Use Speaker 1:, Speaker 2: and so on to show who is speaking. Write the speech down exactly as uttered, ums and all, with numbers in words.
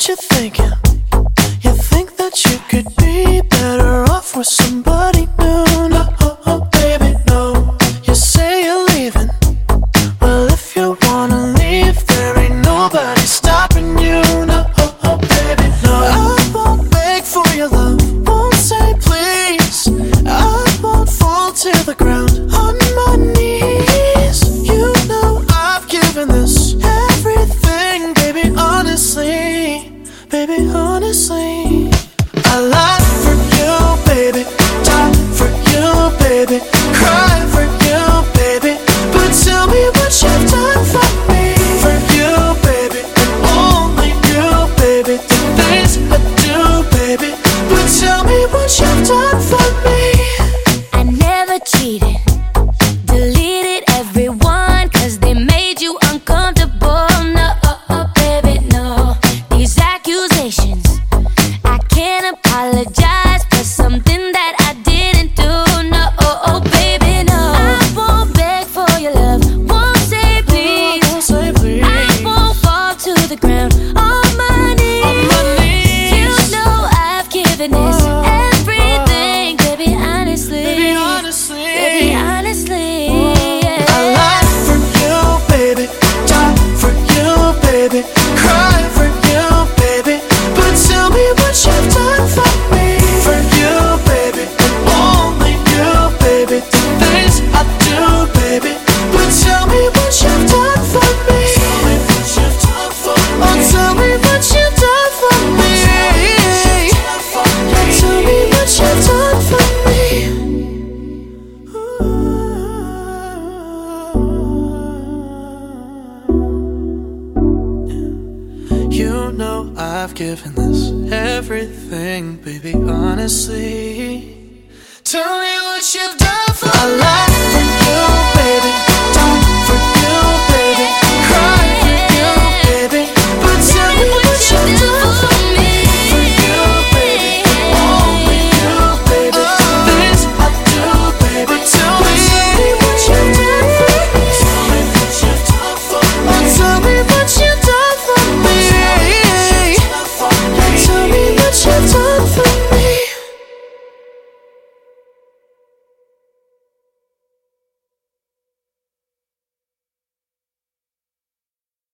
Speaker 1: what you're thinking. You think that you could be better off with somebody new. No, oh, oh, baby, no. You say you're leaving. Well, if you wanna leave, there ain't nobody stopping you. No, oh, oh, baby, no. I won't beg for your love, won't say please. I won't fall to the ground on my knees. You know I've given this everything, baby, honestly. Baby, honestly, I lie for you, baby, die for you, baby, cry for you, baby. But tell me what you've done for me. For you, baby, and only you, baby. The things I do, baby. But tell me what you've done for me.
Speaker 2: I never cheated, deleted everyone, cause they made you uncomfortable. No, oh, oh, baby, no. These accusations, I can't apologize for something that I didn't do. No, oh, oh, baby, no. I won't beg for your love, won't say please.
Speaker 1: Won't say please.
Speaker 2: I won't fall to the ground on my knees.
Speaker 1: On my knees.
Speaker 2: You know I've given this everything, baby, honestly.
Speaker 1: Baby, honestly,
Speaker 2: Baby, honestly, yeah.
Speaker 1: I lie for you, baby, die for you, baby, cry for you, baby. But tell me what you've done for me. For you, baby, and only you, baby. The things I do, baby. But tell me what you've done for me. Tell me what you've done for me. Oh, tell me what you've done for me. Tell me what you've done for me. You know I've given this everything, baby, honestly. Tell me what you've done for me. I lie for you.